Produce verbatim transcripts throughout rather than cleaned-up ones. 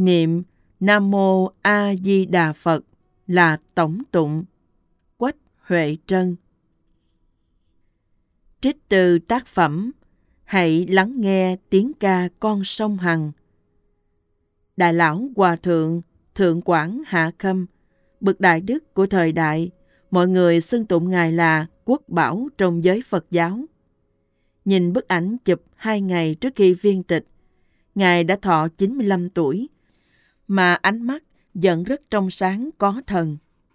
niệm Nam Mô A Di Đà Phật là tổng tụng. Quách Huệ Trân. Trích từ tác phẩm Hãy lắng nghe tiếng ca con sông Hằng. Đại lão Hòa Thượng Thượng Quảng Hạ Khâm, bậc đại đức của thời đại, mọi người xưng tụng Ngài là quốc bảo trong giới Phật giáo. Nhìn bức ảnh chụp hai ngày trước khi viên tịch, Ngài đã thọ chín mươi lăm tuổi, mà ánh mắt vẫn rất trong sáng có thần.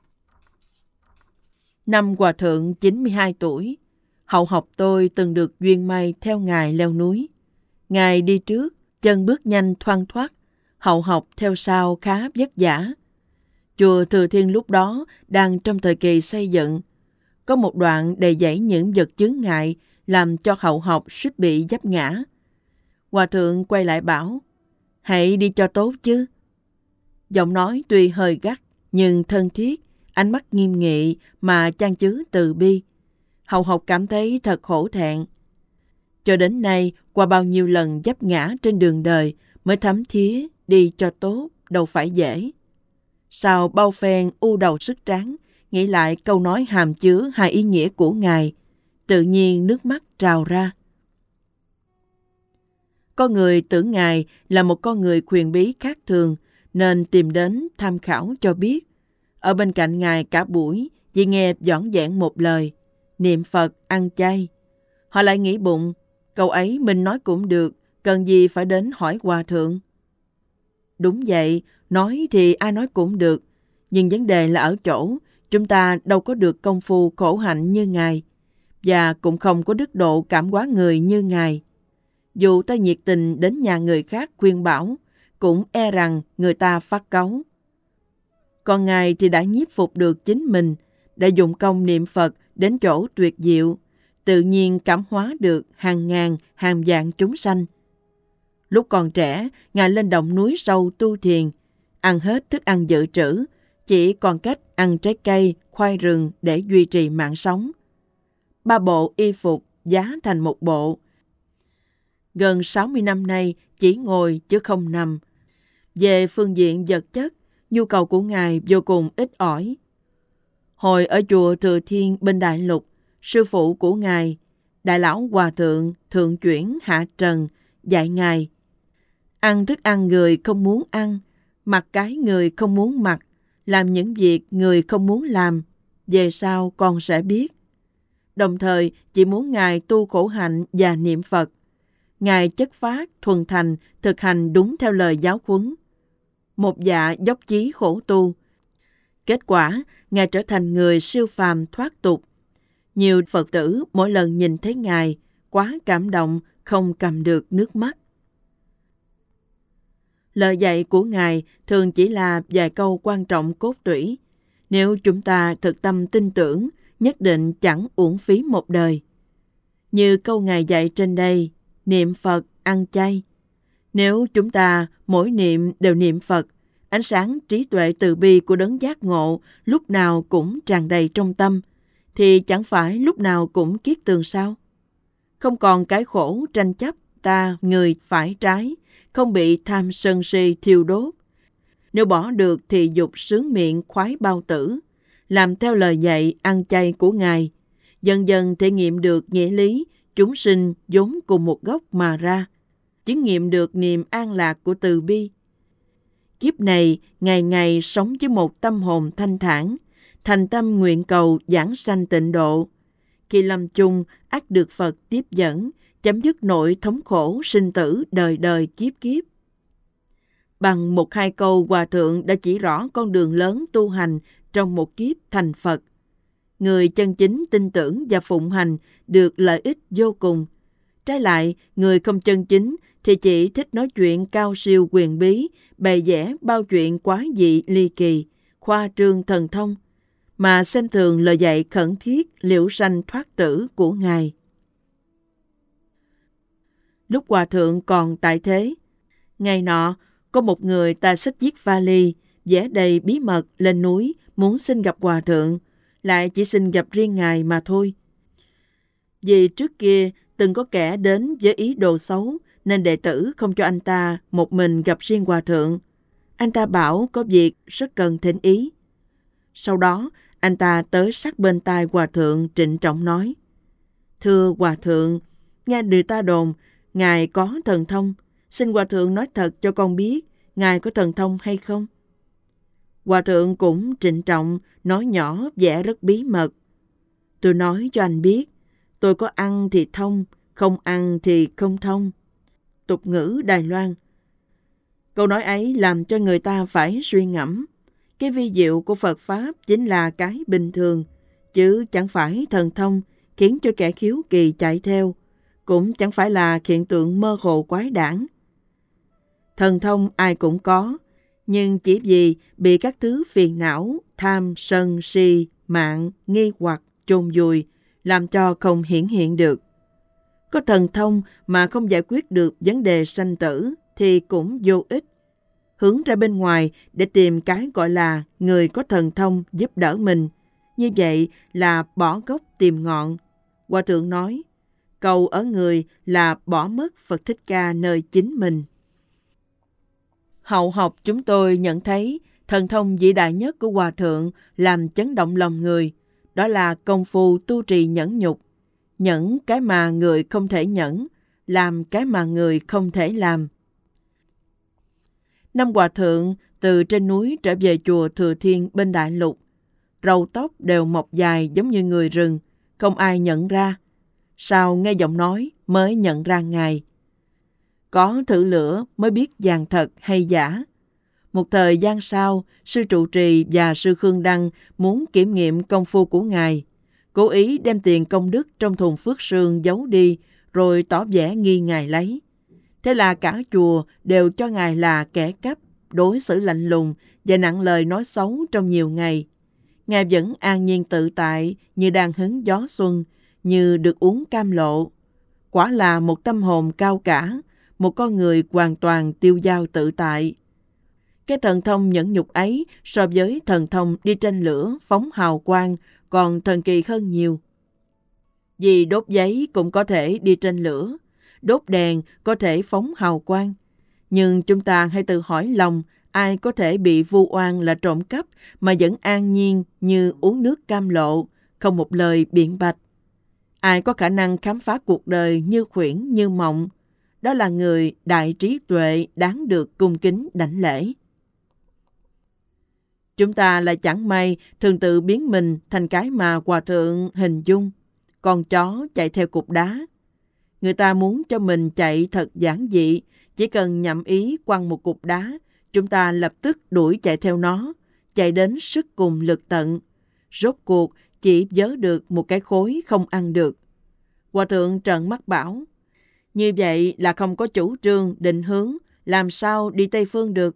Năm Hòa Thượng chín mươi hai tuổi, hậu học tôi từng được duyên may theo Ngài leo núi. Ngài đi trước, chân bước nhanh thoăn thoắt, hậu học theo sau khá vất vả. Chùa Thừa Thiên lúc đó đang trong thời kỳ xây dựng. Có một đoạn đầy dẫy những vật chướng ngại làm cho hậu học suýt bị vấp ngã. Hòa Thượng quay lại bảo, hãy đi cho tốt chứ. Giọng nói tuy hơi gắt, nhưng thân thiết, ánh mắt nghiêm nghị mà chan chứa từ bi. Hậu học cảm thấy thật hổ thẹn. Cho đến nay, qua bao nhiêu lần vấp ngã trên đường đời mới thấm thía đi cho tốt, đâu phải dễ. Sau bao phen u đầu sức tráng, nghĩ lại câu nói hàm chứa hai ý nghĩa của Ngài, tự nhiên nước mắt trào ra. Có người tưởng Ngài là một con người quyền bí khác thường, nên tìm đến tham khảo cho biết. Ở bên cạnh Ngài cả buổi, chỉ nghe dõn dẹn một lời, niệm Phật, ăn chay. Họ lại nghĩ bụng, câu ấy mình nói cũng được, cần gì phải đến hỏi Hòa Thượng. Đúng vậy, nói thì ai nói cũng được, nhưng vấn đề là ở chỗ, chúng ta đâu có được công phu khổ hạnh như Ngài, và cũng không có đức độ cảm hóa người như Ngài. Dù ta nhiệt tình đến nhà người khác khuyên bảo, cũng e rằng người ta phát cáu. Còn Ngài thì đã nhiếp phục được chính mình, đã dùng công niệm Phật đến chỗ tuyệt diệu, tự nhiên cảm hóa được hàng ngàn, hàng vạn chúng sanh. Lúc còn trẻ, Ngài lên động núi sâu tu thiền, ăn hết thức ăn dự trữ, chỉ còn cách ăn trái cây, khoai rừng để duy trì mạng sống. Ba bộ y phục giá thành một bộ. Gần sáu mươi năm nay chỉ ngồi chứ không nằm. Về phương diện vật chất, nhu cầu của Ngài vô cùng ít ỏi. Hồi ở chùa Thừa Thiên bên Đại Lục, sư phụ của Ngài, Đại lão Hòa Thượng Thượng Chuyển Hạ Trần, dạy Ngài: ăn thức ăn người không muốn ăn, mặc cái người không muốn mặc, làm những việc người không muốn làm, về sau con sẽ biết. Đồng thời chỉ muốn Ngài tu khổ hạnh và niệm Phật. Ngài chất phát, thuần thành, thực hành đúng theo lời giáo huấn. Một dạ dốc chí khổ tu. Kết quả, Ngài trở thành người siêu phàm thoát tục. Nhiều Phật tử mỗi lần nhìn thấy Ngài, quá cảm động, không cầm được nước mắt. Lời dạy của Ngài thường chỉ là vài câu quan trọng cốt tủy. Nếu chúng ta thực tâm tin tưởng, nhất định chẳng uổng phí một đời. Như câu Ngài dạy trên đây, niệm Phật, ăn chay. Nếu chúng ta mỗi niệm đều niệm Phật, ánh sáng trí tuệ từ bi của đấng giác ngộ lúc nào cũng tràn đầy trong tâm, thì chẳng phải lúc nào cũng kiết tường sao? Không còn cái khổ tranh chấp ta người phải trái, không bị tham sân si thiêu đốt. Nếu bỏ được thì dục sướng miệng khoái bao tử, làm theo lời dạy ăn chay của Ngài, dần dần thể nghiệm được nghĩa lý chúng sinh vốn cùng một gốc mà ra, chứng nghiệm được niềm an lạc của từ bi. Kiếp này, ngày ngày sống với một tâm hồn thanh thản, thành tâm nguyện cầu giảng sanh tịnh độ. Khi lâm chung, ắt được Phật tiếp dẫn, chấm dứt nỗi thống khổ sinh tử đời đời kiếp kiếp. Bằng một hai câu, Hòa Thượng đã chỉ rõ con đường lớn tu hành trong một kiếp thành Phật. Người chân chính tin tưởng và phụng hành được lợi ích vô cùng. Trái lại, người không chân chính thì chỉ thích nói chuyện cao siêu quyền bí, bày vẽ bao chuyện quá dị ly kỳ, khoa trương thần thông, mà xem thường lời dạy khẩn thiết liễu sanh thoát tử của Ngài. Lúc Hòa Thượng còn tại thế, ngày nọ, có một người ta xách chiếc vali, vẽ đầy bí mật lên núi muốn xin gặp Hòa Thượng, lại chỉ xin gặp riêng Ngài mà thôi. Vì trước kia từng có kẻ đến với ý đồ xấu, nên đệ tử không cho anh ta một mình gặp riêng Hòa Thượng. Anh ta bảo có việc rất cần thỉnh ý. Sau đó, anh ta tới sát bên tai hòa thượng trịnh trọng nói: Thưa hòa thượng, nghe người ta đồn ngài có thần thông, xin hòa thượng nói thật cho con biết ngài có thần thông hay không. Hòa thượng cũng trịnh trọng nói nhỏ vẻ rất bí mật: Tôi nói cho anh biết, tôi có ăn thì thông, không ăn thì không thông. Tục ngữ Đài Loan. Câu nói ấy làm cho người ta phải suy ngẫm. Cái vi diệu của Phật Pháp chính là cái bình thường, chứ chẳng phải thần thông khiến cho kẻ khiếu kỳ chạy theo, cũng chẳng phải là hiện tượng mơ hồ quái đản. Thần thông ai cũng có, nhưng chỉ vì bị các thứ phiền não, tham, sân, si, mạng, nghi hoặc, chôn vùi, làm cho không hiển hiện được. Có thần thông mà không giải quyết được vấn đề sanh tử thì cũng vô ích. Hướng ra bên ngoài để tìm cái gọi là người có thần thông giúp đỡ mình, như vậy là bỏ gốc tìm ngọn. Hòa thượng nói, cầu ở người là bỏ mất Phật Thích Ca nơi chính mình. Hậu học chúng tôi nhận thấy thần thông vĩ đại nhất của Hòa thượng làm chấn động lòng người, đó là công phu tu trì nhẫn nhục. Nhẫn cái mà người không thể nhẫn, làm cái mà người không thể làm. Năm Hòa thượng từ trên núi trở về chùa Thừa Thiên bên Đại Lục, râu tóc đều mọc dài giống như người rừng, không ai nhận ra. Sau nghe giọng nói mới nhận ra ngài. Có thử lửa mới biết vàng thật hay giả. Một thời gian sau, sư trụ trì và sư Khương Đăng muốn kiểm nghiệm công phu của ngài, cố ý đem tiền công đức trong thùng phước sương giấu đi, rồi tỏ vẻ nghi ngài lấy. Thế là cả chùa đều cho ngài là kẻ cắp, đối xử lạnh lùng và nặng lời nói xấu trong nhiều ngày. Ngài vẫn an nhiên tự tại như đang hứng gió xuân, như được uống cam lộ. Quả là một tâm hồn cao cả, một con người hoàn toàn tiêu dao tự tại. Cái thần thông nhẫn nhục ấy so với thần thông đi trên lửa phóng hào quang còn thần kỳ hơn nhiều. Vì đốt giấy cũng có thể đi trên lửa, đốt đèn có thể phóng hào quang. Nhưng chúng ta hãy tự hỏi lòng, ai có thể bị vu oan là trộm cắp mà vẫn an nhiên như uống nước cam lộ, không một lời biện bạch? Ai có khả năng khám phá cuộc đời như khuyển như mộng? Đó là người đại trí tuệ đáng được cung kính đảnh lễ. Chúng ta lại chẳng may thường tự biến mình thành cái mà Hòa thượng hình dung, con chó chạy theo cục đá. Người ta muốn cho mình chạy thật giản dị, chỉ cần nhậm ý quăng một cục đá, chúng ta lập tức đuổi chạy theo nó, chạy đến sức cùng lực tận. Rốt cuộc chỉ vớ được một cái khối không ăn được. Hòa thượng trợn mắt bảo, như vậy là không có chủ trương, định hướng, làm sao đi Tây Phương được.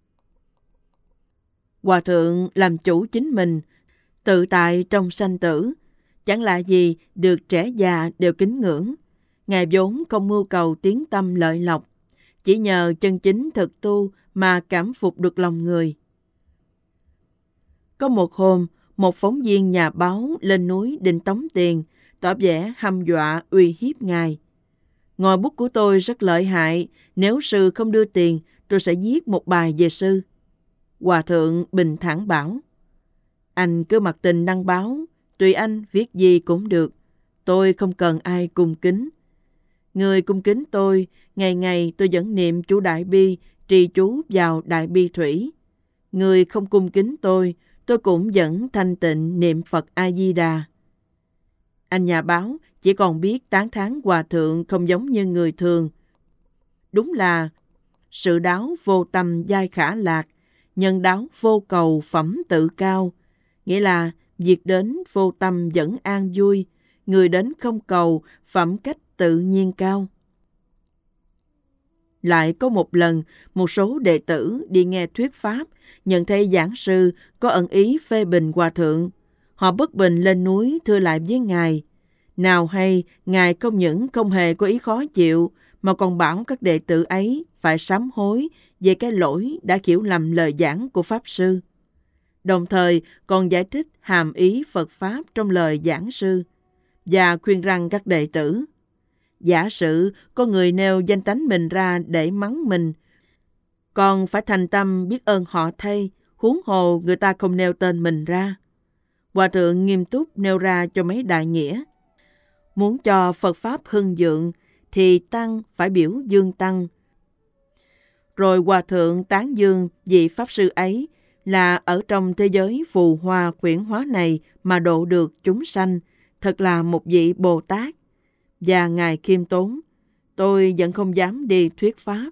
Hòa thượng làm chủ chính mình, tự tại trong sanh tử, chẳng lạ gì được trẻ già đều kính ngưỡng. Ngài vốn không mưu cầu tiếng tâm lợi lộc, chỉ nhờ chân chính thực tu mà cảm phục được lòng người. Có một hôm, một phóng viên nhà báo lên núi định tống tiền, tỏ vẻ hăm dọa uy hiếp ngài. Ngòi bút của tôi rất lợi hại, nếu sư không đưa tiền, tôi sẽ viết một bài về sư. Hòa thượng bình thản bảo, anh cứ mặc tình đăng báo, tùy anh viết gì cũng được, tôi không cần ai cung kính. Người cung kính tôi, ngày ngày tôi vẫn niệm chú Đại Bi, trì chú vào Đại Bi Thủy. Người không cung kính tôi, tôi cũng vẫn thanh tịnh niệm Phật A-di-đà. Anh nhà báo chỉ còn biết tán thán Hòa thượng không giống như người thường. Đúng là sự đáo vô tâm giai khả lạc, nhân đáo vô cầu phẩm tự cao. Nghĩa là việc đến vô tâm vẫn an vui, người đến không cầu phẩm cách tự nhiên cao. Lại có một lần, một số đệ tử đi nghe thuyết pháp, nhận thấy giảng sư có ẩn ý phê bình Hòa thượng. Họ bất bình lên núi thưa lại với ngài. Nào hay, ngài không những không hề có ý khó chịu, mà còn bảo các đệ tử ấy phải sám hối về cái lỗi đã hiểu lầm lời giảng của Pháp Sư. Đồng thời còn giải thích hàm ý Phật Pháp trong lời giảng sư, và khuyên rằng các đệ tử, giả sử có người nêu danh tánh mình ra để mắng mình, Con phải thành tâm biết ơn họ thay, huống hồ người ta không nêu tên mình ra. Hòa thượng nghiêm túc nêu ra cho mấy đại nghĩa. Muốn cho Phật Pháp hưng vượng thì Tăng phải biểu dương Tăng. Rồi Hòa thượng tán dương vị Pháp Sư ấy là ở trong thế giới phù hoa quyển hóa này mà độ được chúng sanh, thật là một vị Bồ Tát. Và Ngài khiêm tốn, tôi vẫn không dám đi thuyết Pháp.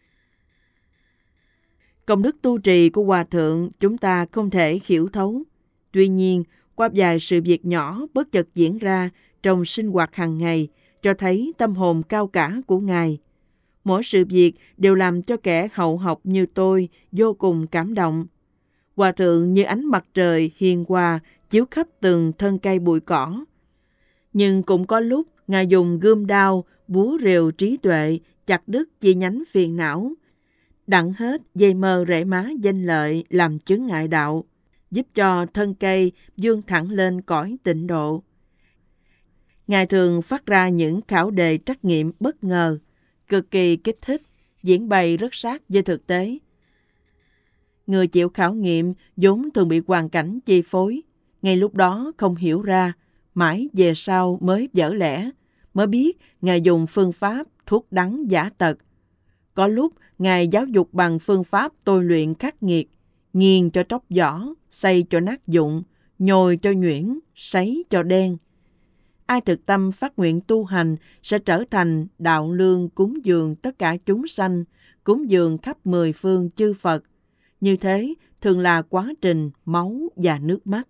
Công đức tu trì của Hòa thượng chúng ta không thể hiểu thấu. Tuy nhiên, qua vài sự việc nhỏ bất chợt diễn ra trong sinh hoạt hàng ngày, cho thấy tâm hồn cao cả của Ngài. Mỗi sự việc đều làm cho kẻ hậu học như tôi vô cùng cảm động. Hòa thượng như ánh mặt trời hiền hòa chiếu khắp từng thân cây bụi cỏ. Nhưng cũng có lúc Ngài dùng gươm đao, búa rìu trí tuệ, chặt đứt chi nhánh phiền não, đặng hết dây mơ rễ má danh lợi làm chướng ngại đạo, giúp cho thân cây vươn thẳng lên cõi tịnh độ. Ngài thường phát ra những khảo đề trắc nghiệm bất ngờ, cực kỳ kích thích, diễn bày rất sát với thực tế. Người chịu khảo nghiệm vốn thường bị hoàn cảnh chi phối, ngay lúc đó không hiểu ra, mãi về sau mới vỡ lẽ, mới biết Ngài dùng phương pháp thuốc đắng giả tật. Có lúc Ngài giáo dục bằng phương pháp tôi luyện khắc nghiệt, nghiền cho tróc vỏ, xay cho nát dụng, nhồi cho nhuyễn, sấy cho đen. Ai thực tâm phát nguyện tu hành sẽ trở thành đạo lương cúng dường tất cả chúng sanh, cúng dường khắp mười phương chư Phật. Như thế thường là quá trình máu và nước mắt.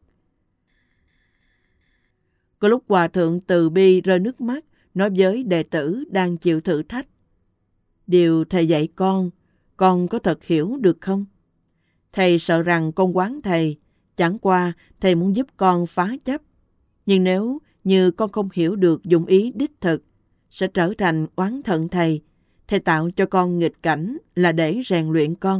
Có lúc Hòa thượng từ bi rơi nước mắt, nói với đệ tử đang chịu thử thách. Điều thầy dạy con, con có thật hiểu được không? Thầy sợ rằng con oán thầy, chẳng qua thầy muốn giúp con phá chấp. Nhưng nếu như con không hiểu được dụng ý đích thực, sẽ trở thành oán thận thầy. Thầy tạo cho con nghịch cảnh là để rèn luyện con.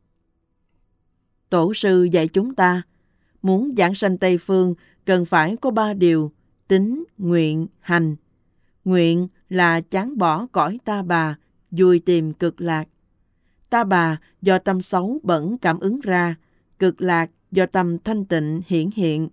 Tổ sư dạy chúng ta, muốn giảng sanh Tây Phương cần phải có ba điều: tín, nguyện, hành. Nguyện là chán bỏ cõi ta bà, vui tìm cực lạc. Ta bà do tâm xấu bẩn cảm ứng ra, cực lạc do tâm thanh tịnh hiển hiện.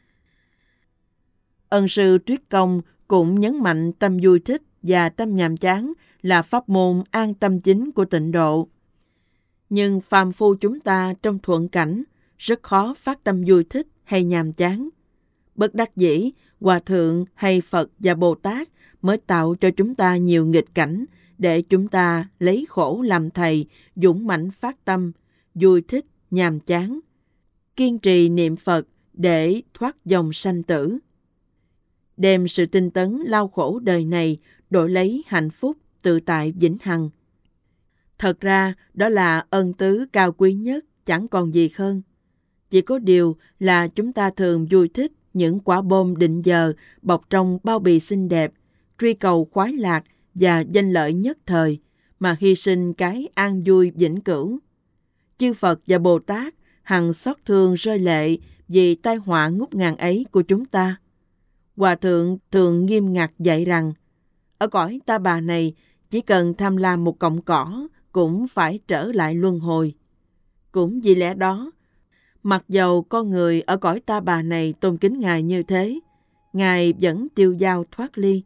Ân sư Tuyết Công cũng nhấn mạnh tâm vui thích và tâm nhàm chán là pháp môn an tâm chính của tịnh độ. Nhưng phàm phu chúng ta trong thuận cảnh rất khó phát tâm vui thích hay nhàm chán. Bất đắc dĩ, Hòa thượng hay Phật và Bồ Tát mới tạo cho chúng ta nhiều nghịch cảnh để chúng ta lấy khổ làm thầy, dũng mãnh phát tâm, vui thích, nhàm chán, kiên trì niệm Phật để thoát dòng sanh tử. Đem sự tinh tấn lao khổ đời này đổi lấy hạnh phúc tự tại vĩnh hằng. Thật ra đó là ân tứ cao quý nhất, chẳng còn gì hơn. Chỉ có điều là chúng ta thường vui thích những quả bom định giờ bọc trong bao bì xinh đẹp, truy cầu khoái lạc và danh lợi nhất thời, mà hy sinh cái an vui vĩnh cửu. Chư Phật và Bồ Tát hằng xót thương rơi lệ vì tai họa ngút ngàn ấy của chúng ta. Hòa thượng thường nghiêm ngặt dạy rằng, ở cõi ta bà này, chỉ cần tham lam một cọng cỏ cũng phải trở lại luân hồi. Cũng vì lẽ đó, mặc dầu con người ở cõi ta bà này tôn kính Ngài như thế, Ngài vẫn tiêu dao thoát ly.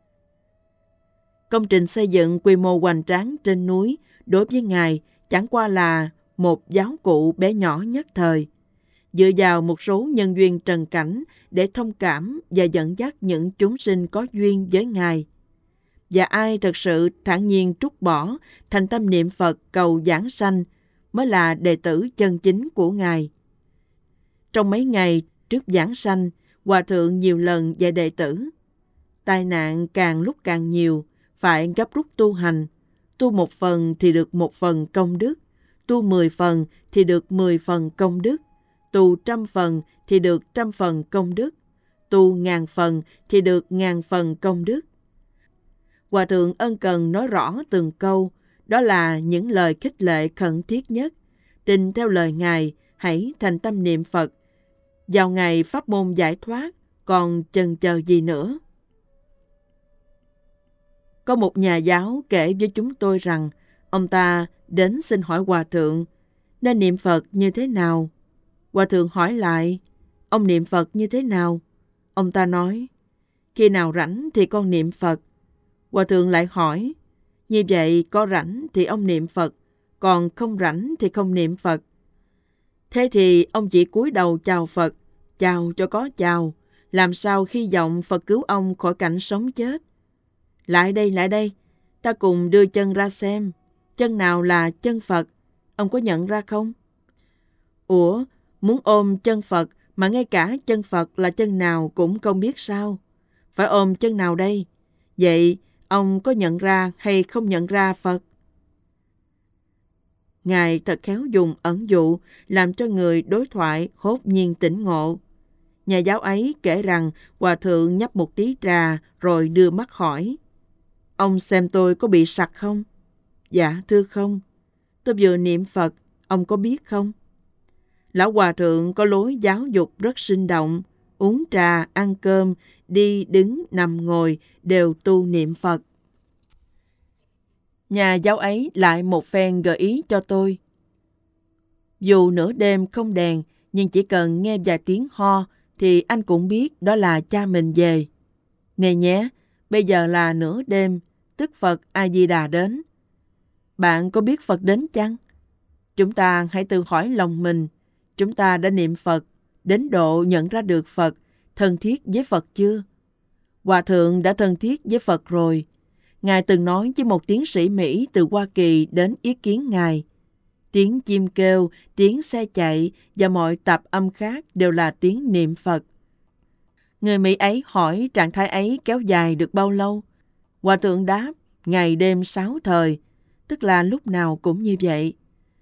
Công trình xây dựng quy mô hoành tráng trên núi đối với Ngài chẳng qua là một giáo cụ bé nhỏ nhất thời, dựa vào một số nhân duyên trần cảnh để thông cảm và dẫn dắt những chúng sinh có duyên với Ngài. Và ai thật sự thản nhiên trút bỏ, thành tâm niệm Phật cầu giảng sanh mới là đệ tử chân chính của Ngài. Trong mấy ngày trước giảng sanh, Hòa thượng nhiều lần dạy đệ tử, tai nạn càng lúc càng nhiều, phải gấp rút tu hành. Tu một phần thì được một phần công đức, tu mười phần thì được mười phần công đức, tu trăm phần thì được trăm phần công đức, tu ngàn phần thì được ngàn phần công đức. Hòa thượng ân cần nói rõ từng câu, đó là những lời khích lệ khẩn thiết nhất. Tin theo lời Ngài, hãy thành tâm niệm Phật. Vào ngày pháp môn giải thoát, còn chần chờ gì nữa? Có một nhà giáo kể với chúng tôi rằng, Ông ta đến xin hỏi Hòa Thượng nên niệm Phật như thế nào. Hòa Thượng hỏi lại, ông niệm Phật như thế nào? Ông ta nói, khi nào rảnh thì con niệm Phật. Hòa Thượng lại hỏi, như vậy có rảnh thì ông niệm Phật, còn không rảnh thì không niệm Phật. Thế thì ông chỉ cúi đầu chào Phật, chào cho có chào, làm sao khi vọng Phật cứu ông khỏi cảnh sống chết. Lại đây, lại đây, ta cùng đưa chân ra xem, chân nào là chân Phật, ông có nhận ra không? Ủa, muốn ôm chân Phật mà ngay cả chân Phật là chân nào cũng không biết sao? Phải ôm chân nào đây? Vậy ông có nhận ra hay không nhận ra Phật? Ngài thật khéo dùng ẩn dụ làm cho người đối thoại hốt nhiên tỉnh ngộ. Nhà giáo ấy kể rằng Hòa Thượng nhấp một tí trà rồi đưa mắt hỏi, ông xem tôi có bị sặc không? Dạ thưa không. Tôi vừa niệm Phật, ông có biết không? Lão Hòa Thượng có lối giáo dục rất sinh động, uống trà, ăn cơm, đi, đứng, nằm, ngồi đều tu niệm Phật. Nhà giáo ấy lại một phen gợi ý cho tôi. Dù nửa đêm không đèn, nhưng chỉ cần nghe vài tiếng ho thì anh cũng biết đó là cha mình về. Nè nhé, bây giờ là nửa đêm, tức Phật A-di-đà đến. Bạn có biết Phật đến chăng? Chúng ta hãy tự hỏi lòng mình, chúng ta đã niệm Phật, đến độ nhận ra được Phật, thân thiết với Phật chưa? Hòa Thượng đã thân thiết với Phật rồi. Ngài từng nói với một tiến sĩ Mỹ từ Hoa Kỳ đến ý kiến Ngài. Tiếng chim kêu, tiếng xe chạy và mọi tạp âm khác đều là tiếng niệm Phật. Người Mỹ ấy hỏi trạng thái ấy kéo dài được bao lâu? Hòa Thượng đáp, ngày đêm sáu thời, tức là lúc nào cũng như vậy.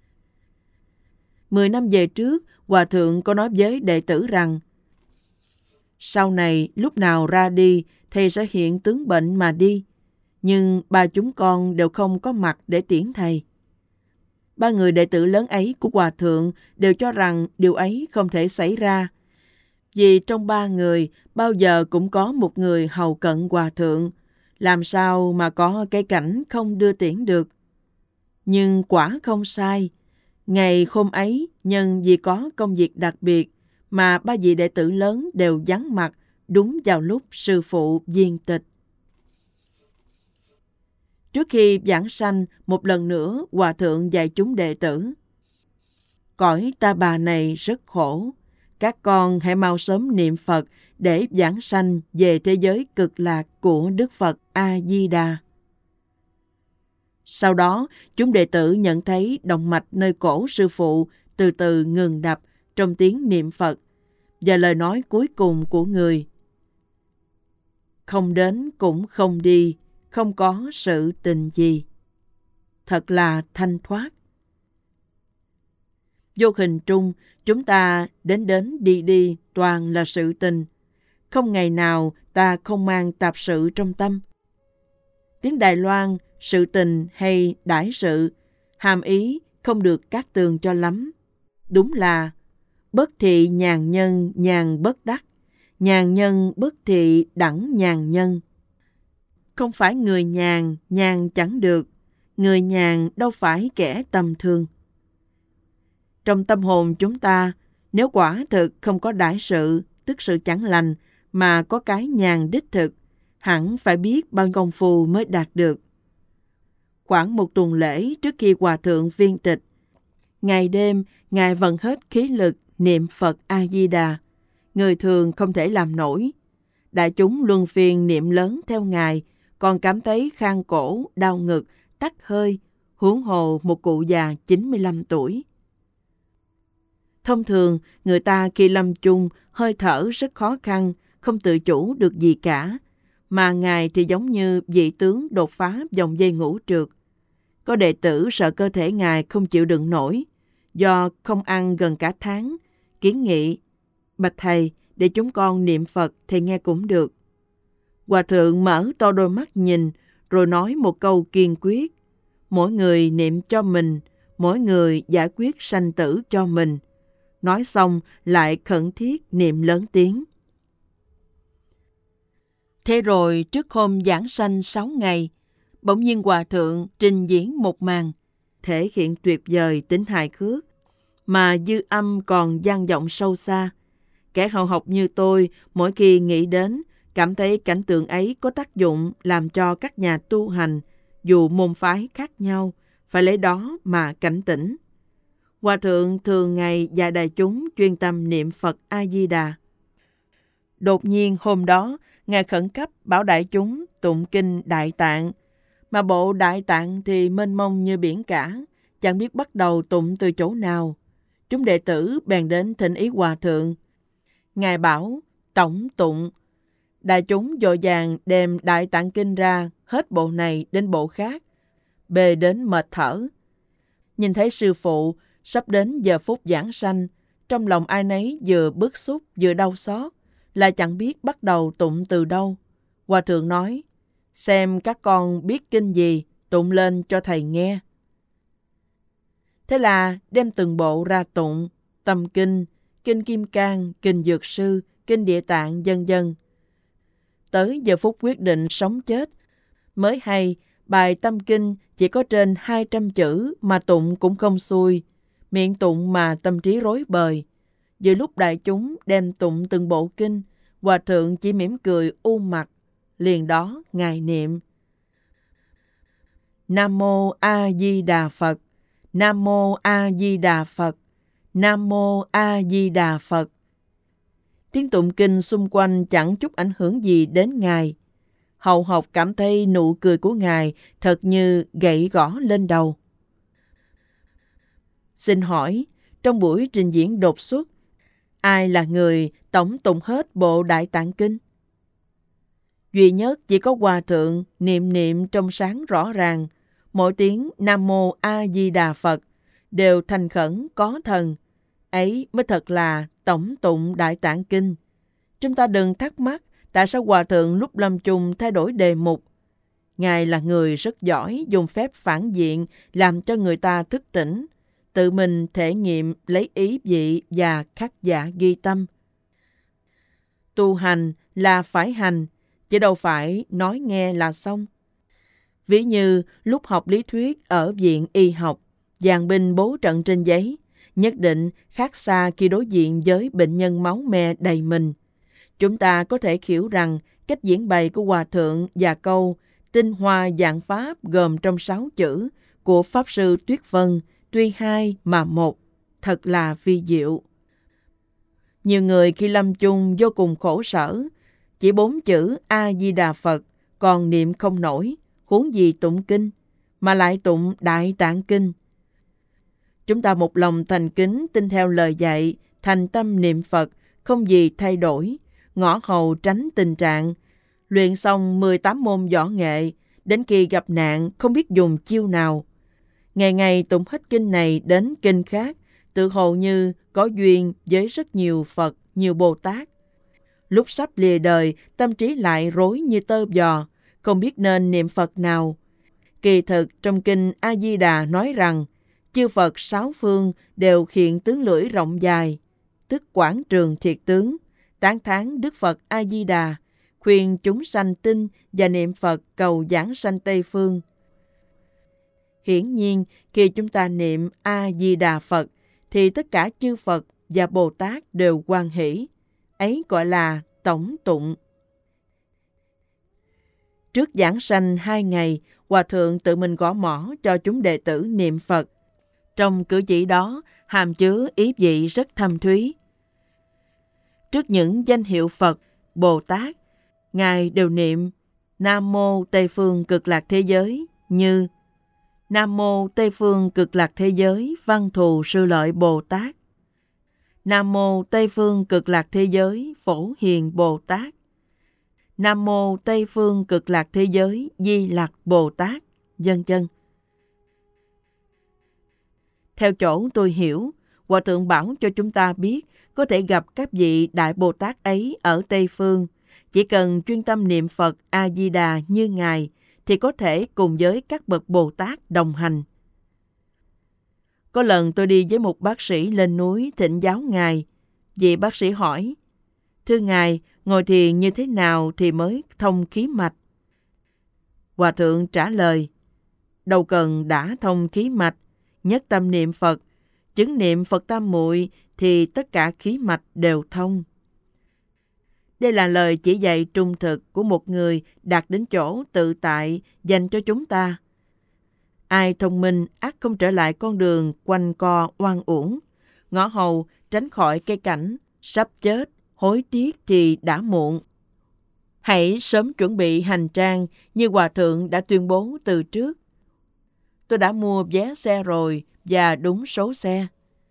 Mười năm về trước, Hòa Thượng có nói với đệ tử rằng, sau này lúc nào ra đi, thầy sẽ hiện tướng bệnh mà đi. Nhưng ba chúng con đều không có mặt để tiễn thầy. Ba người đệ tử lớn ấy của Hòa Thượng đều cho rằng điều ấy không thể xảy ra. Vì trong ba người, bao giờ cũng có một người hầu cận Hòa Thượng. Làm sao mà có cái cảnh không đưa tiễn được? Nhưng quả không sai. Ngày hôm ấy, nhân vì có công việc đặc biệt, mà ba vị đệ tử lớn đều vắng mặt đúng vào lúc sư phụ viên tịch. Trước khi giảng sanh, một lần nữa Hòa Thượng dạy chúng đệ tử. Cõi ta bà này rất khổ. Các con hãy mau sớm niệm Phật để giảng sanh về thế giới cực lạc của Đức Phật A-di-đà. Sau đó, chúng đệ tử nhận thấy động mạch nơi cổ sư phụ từ từ ngừng đập trong tiếng niệm Phật và lời nói cuối cùng của người. Không đến cũng không đi, không có sự tình gì. Thật là thanh thoát. Vô hình trung, chúng ta đến đến đi đi toàn là sự tình. Không ngày nào ta không mang tạp sự trong tâm. Tiếng Đài Loan, sự tình hay đãi sự, hàm ý không được cát tường cho lắm. Đúng là bất thị nhàn nhân nhàn bất đắc, nhàn nhân bất thị đẳng nhàn nhân. Không phải người nhàn, nhàn chẳng được. Người nhàn đâu phải kẻ tầm thường. Trong tâm hồn chúng ta, nếu quả thực không có đãi sự, tức sự chẳng lành, mà có cái nhàn đích thực, hẳn phải biết bao công phu mới đạt được. Khoảng một tuần lễ trước khi Hòa Thượng viên tịch, ngày đêm Ngài vận hết khí lực niệm Phật A-di-đà. Người thường không thể làm nổi. Đại chúng luân phiên niệm lớn theo Ngài, còn cảm thấy khang cổ, đau ngực, tắc hơi, huống hồ một cụ già chín mươi lăm tuổi. Thông thường, người ta khi lâm chung, hơi thở rất khó khăn, không tự chủ được gì cả, mà Ngài thì giống như vị tướng đột phá dòng dây ngũ trượt. Có đệ tử sợ cơ thể Ngài không chịu đựng nổi, do không ăn gần cả tháng, kiến nghị, bạch thầy, để chúng con niệm Phật thì nghe cũng được. Hòa Thượng mở to đôi mắt nhìn, rồi nói một câu kiên quyết. Mỗi người niệm cho mình, mỗi người giải quyết sanh tử cho mình. Nói xong lại khẩn thiết niệm lớn tiếng. Thế rồi trước hôm giảng sanh sáu ngày, bỗng nhiên Hòa Thượng trình diễn một màn. thể hiện tuyệt vời tính hài hước, mà dư âm còn vang vọng sâu xa. Kẻ hậu học như tôi, mỗi khi nghĩ đến, cảm thấy cảnh tượng ấy có tác dụng làm cho các nhà tu hành, dù môn phái khác nhau, phải lấy đó mà cảnh tỉnh. Hòa thượng thường ngày dạy đại chúng chuyên tâm niệm Phật A-di-đà. Đột nhiên hôm đó, Ngài khẩn cấp bảo đại chúng tụng kinh Đại Tạng, mà bộ Đại Tạng thì mênh mông như biển cả, chẳng biết bắt đầu tụng từ chỗ nào. Chúng đệ tử bèn đến thỉnh ý Hòa thượng. Ngài bảo tổng tụng. Đại chúng vội vàng đem Đại Tạng kinh ra, hết bộ này đến bộ khác, bề đến mệt thở. Nhìn thấy sư phụ sắp đến giờ phút giảng sanh, trong lòng ai nấy vừa bức xúc vừa đau xót, lại chẳng biết bắt đầu tụng từ đâu. Hòa thượng nói, xem các con biết kinh gì, tụng lên cho thầy nghe. Thế là đem từng bộ ra tụng, Tâm Kinh, Kinh Kim Cang, Kinh Dược Sư, Kinh Địa Tạng, vân vân. Tới giờ phút quyết định sống chết, mới hay bài Tâm Kinh chỉ có trên hai trăm chữ mà tụng cũng không xuôi, miệng tụng mà tâm trí rối bời. Giữa lúc đại chúng đem tụng từng bộ kinh, Hòa thượng chỉ mỉm cười u mặt, liền đó Ngài niệm: Nam Mô A Di Đà Phật, Nam Mô A Di Đà Phật, Nam Mô A Di Đà Phật. Tiếng tụng kinh xung quanh chẳng chút ảnh hưởng gì đến Ngài. Hậu học cảm thấy nụ cười của Ngài thật như gậy gõ lên đầu. Xin hỏi, trong buổi trình diễn đột xuất, ai là người tổng tụng hết bộ Đại Tạng Kinh? Duy nhất chỉ có Hòa thượng niệm niệm trong sáng rõ ràng, mỗi tiếng Nam Mô A Di Đà Phật đều thành khẩn có thần. Ấy mới thật là tổng tụng Đại Tạng Kinh. Chúng ta đừng thắc mắc tại sao Hòa thượng lúc lâm chung thay đổi đề mục. Ngài là người rất giỏi dùng phép phản diện làm cho người ta thức tỉnh, tự mình thể nghiệm lấy ý vị và khắc dạ ghi tâm. Tu hành là phải hành, chứ đâu phải nói nghe là xong. Ví như lúc học lý thuyết ở viện y học, dàn binh bố trận trên giấy, nhất định khác xa khi đối diện với bệnh nhân máu me đầy mình. Chúng ta có thể hiểu rằng cách diễn bày của Hòa thượng và câu tinh hoa dạng pháp gồm trong sáu chữ của Pháp Sư Tuyết Vân, tuy hai mà một, thật là vi diệu. Nhiều người khi lâm chung vô cùng khổ sở, chỉ bốn chữ A-di-đà Phật còn niệm không nổi, huống gì tụng kinh, mà lại tụng Đại Tạng Kinh. Chúng ta một lòng thành kính tin theo lời dạy, thành tâm niệm Phật, không gì thay đổi, ngõ hầu tránh tình trạng, luyện xong mười tám môn võ nghệ, đến khi gặp nạn không biết dùng chiêu nào. Ngày ngày tụng hết kinh này đến kinh khác, tự hồ như có duyên với rất nhiều Phật, nhiều Bồ Tát. Lúc sắp lìa đời, tâm trí lại rối như tơ vò, không biết nên niệm Phật nào. Kỳ thực trong kinh A-di-đà nói rằng, chư Phật sáu phương đều hiện tướng lưỡi rộng dài, tức quảng trường thiệt tướng, tán thán Đức Phật A-di-đà, khuyên chúng sanh tin và niệm Phật cầu giảng sanh Tây Phương. Hiển nhiên, khi chúng ta niệm A-di-đà Phật, thì tất cả chư Phật và Bồ Tát đều hoan hỷ. Ấy gọi là tổng tụng. Trước giảng sanh hai ngày, Hòa thượng tự mình gõ mõ cho chúng đệ tử niệm Phật. Trong cử chỉ đó, hàm chứa ý vị rất thâm thúy. Trước những danh hiệu Phật, Bồ Tát, Ngài đều niệm Nam Mô Tây Phương Cực Lạc Thế Giới như Nam Mô Tây Phương Cực Lạc Thế Giới Văn Thù Sư Lợi Bồ Tát, Nam Mô Tây Phương Cực Lạc Thế Giới Phổ Hiền Bồ Tát, Nam Mô Tây Phương Cực Lạc Thế Giới Di Lặc Bồ Tát, vân vân. Theo chỗ tôi hiểu, Hòa thượng bảo cho chúng ta biết có thể gặp các vị Đại Bồ Tát ấy ở Tây Phương. Chỉ cần chuyên tâm niệm Phật A-di-đà như Ngài thì có thể cùng với các bậc Bồ Tát đồng hành. Có lần tôi đi với một bác sĩ lên núi thỉnh giáo Ngài. Vị bác sĩ hỏi, thưa Ngài, ngồi thiền như thế nào thì mới thông khí mạch? Hòa thượng trả lời, đâu cần đã thông khí mạch, nhất tâm niệm Phật, chứng niệm Phật Tam Muội thì tất cả khí mạch đều thông. Đây là lời chỉ dạy trung thực của một người đạt đến chỗ tự tại dành cho chúng ta. Ai thông minh ắt không trở lại con đường quanh co oan uổng, ngõ hầu tránh khỏi cái cảnh sắp chết, hối tiếc thì đã muộn. Hãy sớm chuẩn bị hành trang như Hòa Thượng đã tuyên bố từ trước. Tôi đã mua vé xe rồi và đúng số xe.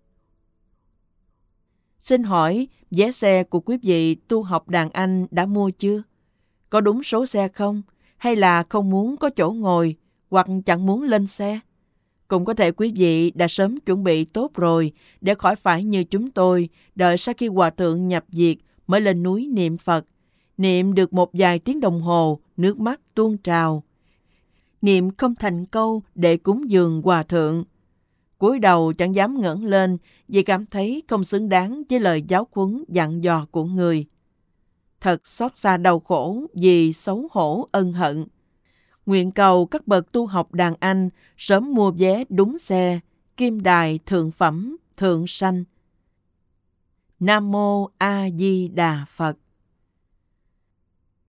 Xin hỏi, vé xe của quý vị tu học đàn anh đã mua chưa? Có đúng số xe không? Hay là không muốn có chỗ ngồi hoặc chẳng muốn lên xe? Cũng có thể quý vị đã sớm chuẩn bị tốt rồi để khỏi phải như chúng tôi đợi sau khi Hòa Thượng nhập diệt mới lên núi niệm Phật. Niệm được một vài tiếng đồng hồ, nước mắt tuôn trào. Niệm không thành câu để cúng dường Hòa Thượng. Cúi đầu chẳng dám ngẩng lên vì cảm thấy không xứng đáng với lời giáo huấn dặn dò của người. Thật xót xa đau khổ vì xấu hổ ân hận. Nguyện cầu các bậc tu học đàn anh sớm mua vé đúng xe, kim đài thượng phẩm, thượng sanh. Nam Mô A Di Đà Phật.